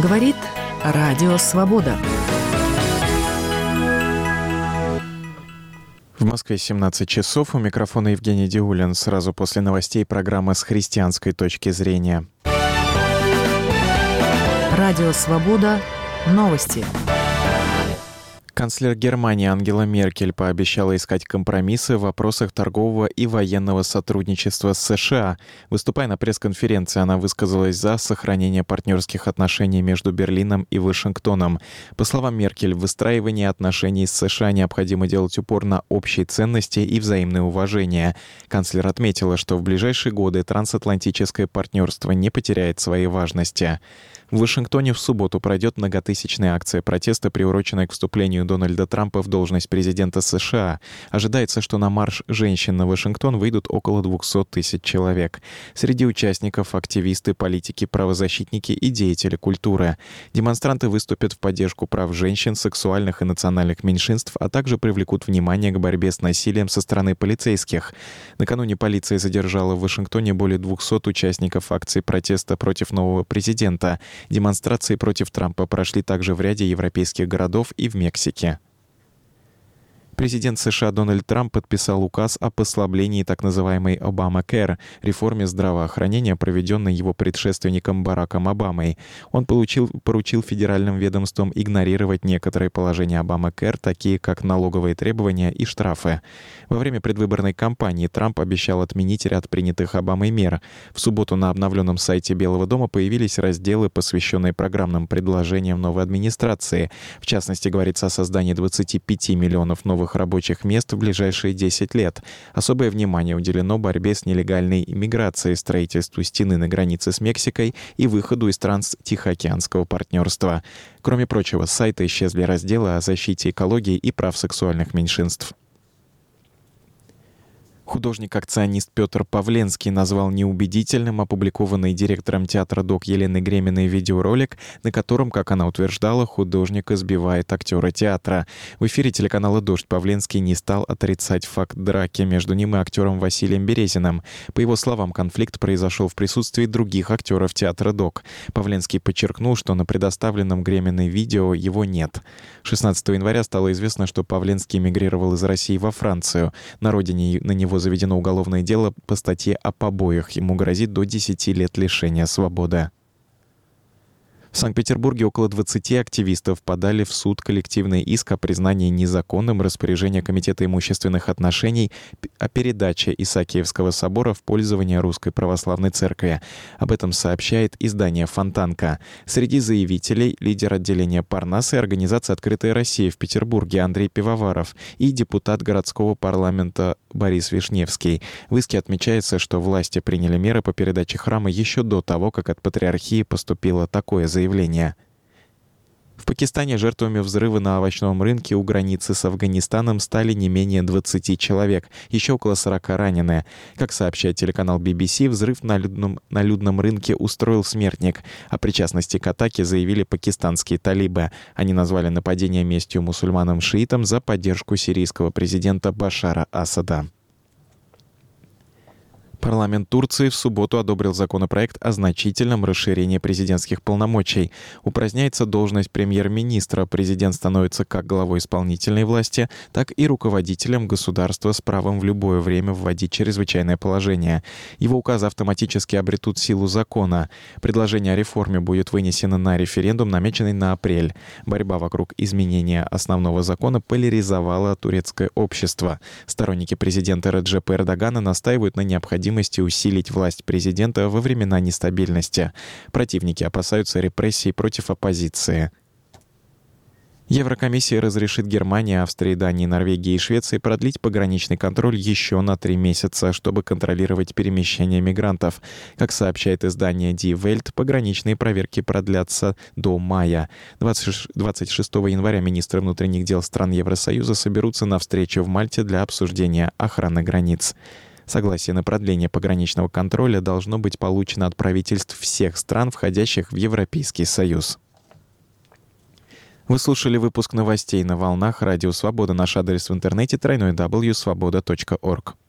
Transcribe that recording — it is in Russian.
Говорит Радио Свобода. В Москве 17 часов. У микрофона Евгений Диулин. Сразу после новостей программа «С христианской точки зрения». Радио Свобода. Новости. Канцлер Германии Ангела Меркель пообещала искать компромиссы в вопросах торгового и военного сотрудничества с США. Выступая на пресс-конференции, она высказалась за сохранение партнерских отношений между Берлином и Вашингтоном. По словам Меркель, в выстраивании отношений с США необходимо делать упор на общие ценности и взаимное уважение. Канцлер отметила, что в ближайшие годы трансатлантическое партнерство не потеряет своей важности. В Вашингтоне в субботу пройдет многотысячная акция протеста, приуроченная к вступлению Дональда Трампа в должность президента США. Ожидается, что на марш женщин на Вашингтон выйдут около 200 тысяч человек. Среди участников активисты, политики, правозащитники и деятели культуры. Демонстранты выступят в поддержку прав женщин, сексуальных и национальных меньшинств, а также привлекут внимание к борьбе с насилием со стороны полицейских. Накануне полиция задержала в Вашингтоне более 200 участников акции протеста против нового президента. Демонстрации против Трампа прошли также в ряде европейских городов и в Мексике. Президент США Дональд Трамп подписал указ о послаблении так называемой Obamacare, реформе здравоохранения, проведенной его предшественником Бараком Обамой. Он поручил федеральным ведомствам игнорировать некоторые положения Obamacare, такие как налоговые требования и штрафы. Во время предвыборной кампании Трамп обещал отменить ряд принятых Обамой мер. В субботу на обновленном сайте Белого дома появились разделы, посвященные программным предложениям новой администрации. В частности, говорится о создании 25 миллионов новых рабочих мест в ближайшие 10 лет. Особое внимание уделено борьбе с нелегальной иммиграцией, строительству стены на границе с Мексикой и выходу из Тихоокеанского партнерства. Кроме прочего, с сайта исчезли разделы о защите экологии и прав сексуальных меньшинств. Художник-акционист Петр Павленский назвал неубедительным опубликованный директором театра ДОК Еленой Греминой видеоролик, на котором, как она утверждала, художник избивает актера театра. В эфире телеканала «Дождь» Павленский не стал отрицать факт драки между ним и актером Василием Березиным. По его словам, конфликт произошел в присутствии других актеров театра ДОК. Павленский подчеркнул, что на предоставленном Греминой видео его нет. 16 января стало известно, что Павленский эмигрировал из России во Францию. На родине на него заведено уголовное дело по статье о побоях. Ему грозит до 10 лет лишения свободы. В Санкт-Петербурге около 20 активистов подали в суд коллективный иск о признании незаконным распоряжения Комитета имущественных отношений о передаче Исаакиевского собора в пользование Русской Православной Церкви. Об этом сообщает издание «Фонтанка». Среди заявителей лидер отделения Парнас и организации «Открытая Россия» в Петербурге Андрей Пивоваров и депутат городского парламента Борис Вишневский. В иске отмечается, что власти приняли меры по передаче храма еще до того, как от патриархии поступило такое заявление. В Пакистане жертвами взрыва на овощном рынке у границы с Афганистаном стали не менее 20 человек, еще около 40 ранены. Как сообщает телеканал BBC, взрыв на людном рынке устроил смертник. О причастности к атаке заявили пакистанские талибы. Они назвали нападение местью мусульманам-шиитам за поддержку сирийского президента Башара Асада. Парламент Турции в субботу одобрил законопроект о значительном расширении президентских полномочий. Упраздняется должность премьер-министра. Президент становится как главой исполнительной власти, так и руководителем государства с правом в любое время вводить чрезвычайное положение. Его указы автоматически обретут силу закона. Предложение о реформе будет вынесено на референдум, намеченный на апрель. Борьба вокруг изменения основного закона поляризовала турецкое общество. Сторонники президента Реджепа Эрдогана настаивают на необходимости усилить власть президента во времена нестабильности. Противники опасаются репрессий против оппозиции. Еврокомиссия разрешит Германии, Австрии, Дании, Норвегии и Швеции продлить пограничный контроль еще на 3 месяца, чтобы контролировать перемещение мигрантов. Как сообщает издание Die Welt, пограничные проверки продлятся до мая. 26 января министры внутренних дел стран Евросоюза соберутся на встречу в Мальте для обсуждения охраны границ. Согласие на продление пограничного контроля должно быть получено от правительств всех стран, входящих в Европейский Союз. Вы слушали выпуск новостей на волнах Радио Свобода. Наш адрес в интернете — www.svoboda.org.